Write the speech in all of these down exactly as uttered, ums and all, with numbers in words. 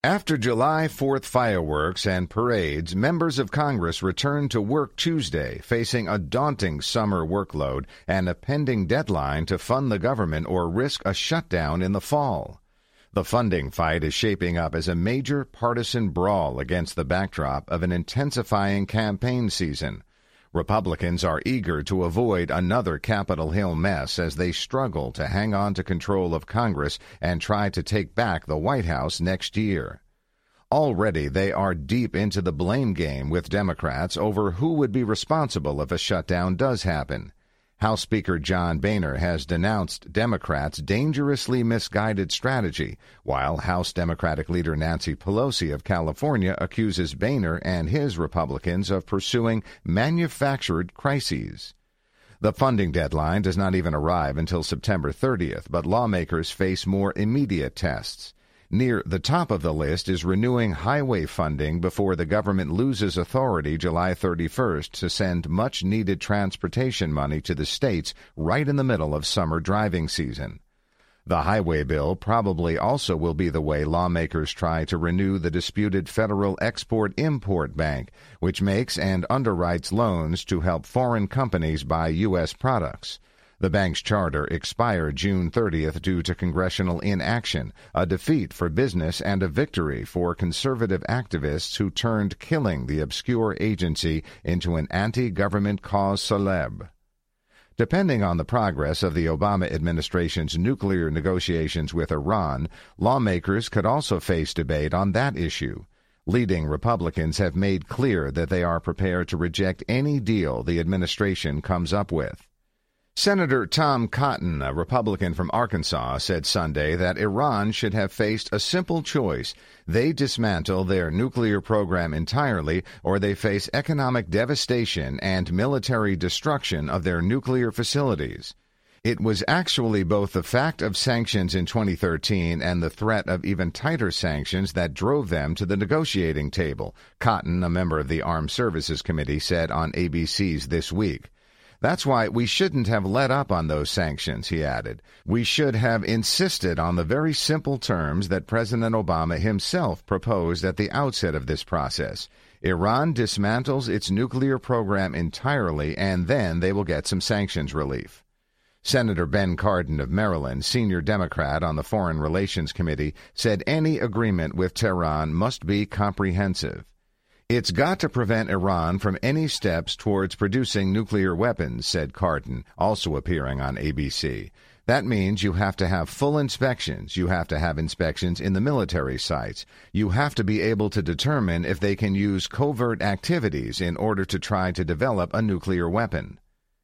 After July fourth fireworks and parades, members of Congress returned to work Tuesday, facing a daunting summer workload and a pending deadline to fund the government or risk a shutdown in the fall. The funding fight is shaping up as a major partisan brawl against the backdrop of an intensifying campaign season. Republicans are eager to avoid another Capitol Hill mess as they struggle to hang on to control of Congress and try to take back the White House next year. Already they are deep into the blame game with Democrats over who would be responsible if a shutdown does happen. House Speaker John Boehner has denounced Democrats' dangerously misguided strategy, while House Democratic leader Nancy Pelosi of California accuses Boehner and his Republicans of pursuing manufactured crises. The funding deadline does not even arrive until September thirtieth, but lawmakers face more immediate tests. Near the top of the list is renewing highway funding before the government loses authority July thirty-first to send much-needed transportation money to the states right in the middle of summer driving season. The highway bill probably also will be the way lawmakers try to renew the disputed Federal Export-Import Bank, which makes and underwrites loans to help foreign companies buy U S products. The bank's charter expired June thirtieth due to congressional inaction, a defeat for business and a victory for conservative activists who turned killing the obscure agency into an anti-government cause célèbre. Depending on the progress of the Obama administration's nuclear negotiations with Iran, lawmakers could also face debate on that issue. Leading Republicans have made clear that they are prepared to reject any deal the administration comes up with. Senator Tom Cotton, a Republican from Arkansas, said Sunday that Iran should have faced a simple choice. They dismantle their nuclear program entirely, or they face economic devastation and military destruction of their nuclear facilities. It was actually both the fact of sanctions in twenty thirteen and the threat of even tighter sanctions that drove them to the negotiating table, Cotton, a member of the Armed Services Committee, said on A B C's This Week. That's why we shouldn't have let up on those sanctions, he added. We should have insisted on the very simple terms that President Obama himself proposed at the outset of this process. Iran dismantles its nuclear program entirely, and then they will get some sanctions relief. Senator Ben Cardin of Maryland, senior Democrat on the Foreign Relations Committee, said any agreement with Tehran must be comprehensive. It's got to prevent Iran from any steps towards producing nuclear weapons, said Cardin, also appearing on A B C. That means you have to have full inspections. You have to have inspections in the military sites. You have to be able to determine if they can use covert activities in order to try to develop a nuclear weapon.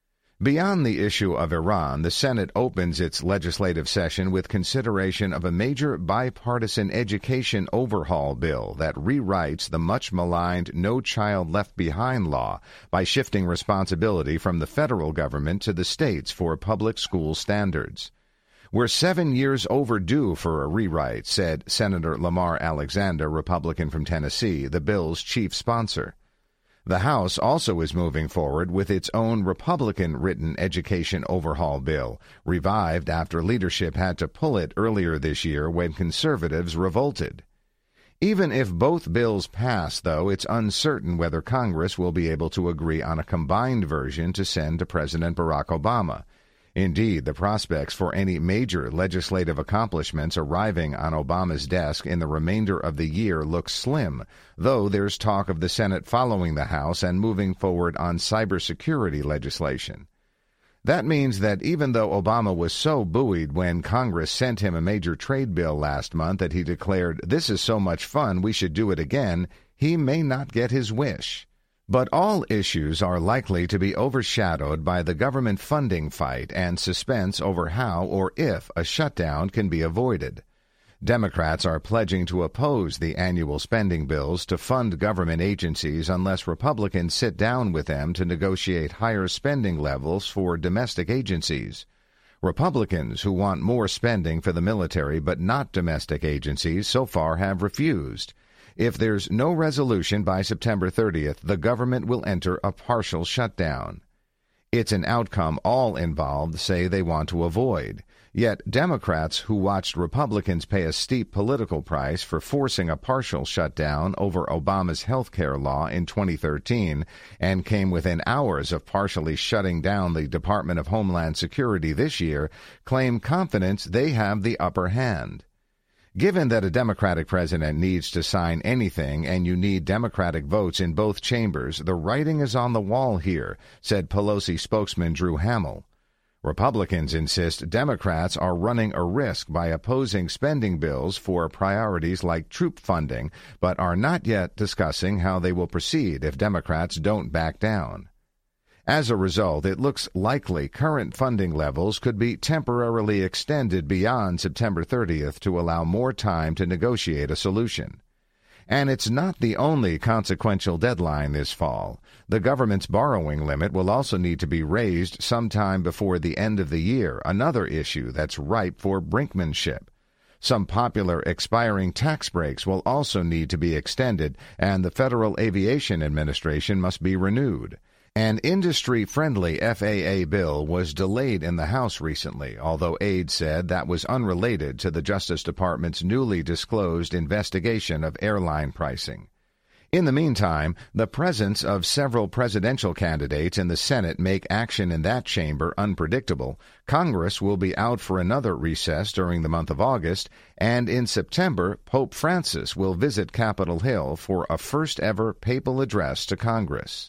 Beyond the issue of Iran, the Senate opens its legislative session with consideration of a major bipartisan education overhaul bill that rewrites the much-maligned No Child Left Behind law by shifting responsibility from the federal government to the states for public school standards. We're seven years overdue for a rewrite, said Senator Lamar Alexander, Republican from Tennessee, the bill's chief sponsor. The House also is moving forward with its own Republican-written education overhaul bill, revived after leadership had to pull it earlier this year when conservatives revolted. Even if both bills pass, though, it's uncertain whether Congress will be able to agree on a combined version to send to President Barack Obama. Indeed, the prospects for any major legislative accomplishments arriving on Obama's desk in the remainder of the year look slim, though there's talk of the Senate following the House and moving forward on cybersecurity legislation. That means that even though Obama was so buoyed when Congress sent him a major trade bill last month that he declared, "This is so much fun, we should do it again," he may not get his wish. But all issues are likely to be overshadowed by the government funding fight and suspense over how or if a shutdown can be avoided. Democrats are pledging to oppose the annual spending bills to fund government agencies unless Republicans sit down with them to negotiate higher spending levels for domestic agencies. Republicans who want more spending for the military but not domestic agencies so far have refused. If there's no resolution by September thirtieth, the government will enter a partial shutdown. It's an outcome all involved say they want to avoid. Yet Democrats who watched Republicans pay a steep political price for forcing a partial shutdown over Obama's health care law in twenty thirteen and came within hours of partially shutting down the Department of Homeland Security this year claim confidence they have the upper hand. Given that a Democratic president needs to sign anything and you need Democratic votes in both chambers, the writing is on the wall here, said Pelosi spokesman Drew Hamill. Republicans insist Democrats are running a risk by opposing spending bills for priorities like troop funding, but are not yet discussing how they will proceed if Democrats don't back down. As a result, it looks likely current funding levels could be temporarily extended beyond September thirtieth to allow more time to negotiate a solution. And it's not the only consequential deadline this fall. The government's borrowing limit will also need to be raised sometime before the end of the year, another issue that's ripe for brinkmanship. Some popular expiring tax breaks will also need to be extended, and the Federal Aviation Administration must be renewed. An industry-friendly F A A bill was delayed in the House recently, although aides said that was unrelated to the Justice Department's newly disclosed investigation of airline pricing. In the meantime, the presence of several presidential candidates in the Senate make action in that chamber unpredictable. Congress will be out for another recess during the month of August, and in September, Pope Francis will visit Capitol Hill for a first-ever papal address to Congress.